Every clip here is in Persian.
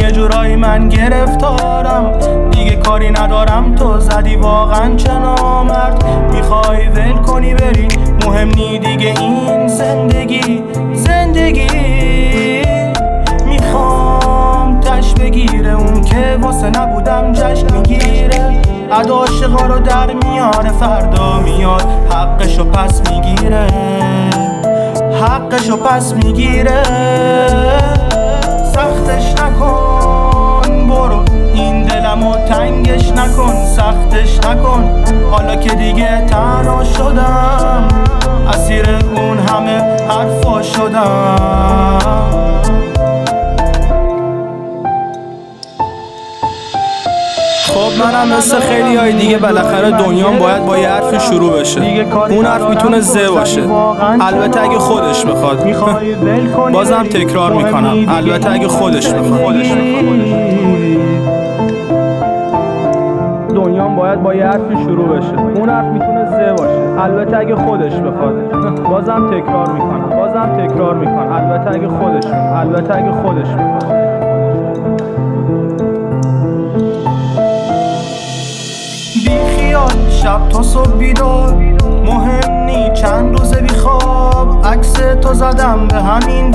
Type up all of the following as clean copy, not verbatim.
یه جورایی من گرفتارم، دیگه کاری ندارم تو زدی واقعا چه نامرد. میخوای ول کنی بری، مهم نی دیگه این زندگی. میخوام تش بگیره اون که واسه نبودم جشن میگیره، عاشقا رو در میاره، فردا میاد حقشو پس میگیره، حقشو پس میگیره. سختش نکن برو، این دلمو تنگش نکن، سختش نکن. حالا که دیگه تنها شدم، اسیر اون همه حرفا شدم. خب منم مثل خیلی های دیگه بالاخره دنیام باید با یه حرفی شروع بشه. اون حرف میتونه ز باشه، البته اگه خودش بخواد. بازم تکرار میکنم، البته اگه خودش بخواد. دنیام باید با یه حرفی شروع بشه، اون حرف میتونه ز باشه، البته اگه خودش بخواد. بازم تکرار میکنم، البته اگه خودش بخواد. شب تا صبح بیدار، مهم نی چند روزه بی خواب، عکس تو زدم به همین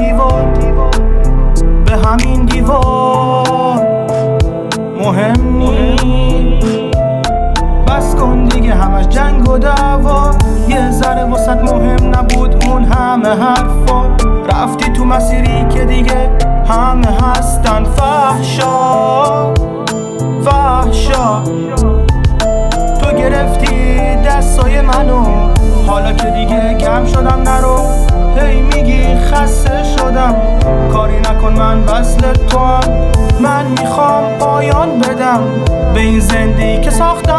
دیوار، مهم نی بس کن دیگه همش جنگ و دعوا، یه ذره واسط مهم نبود اون همه حرفا، رفتی تو مسیری که دیگه همه هستن فحشا. تو گرفتی دستای منو، حالا که دیگه کم شدم نرو، هی میگی خسته شدم، کاری نکن من وصل تو هم، من میخوام پایان بدم به این زندگی که ساختم.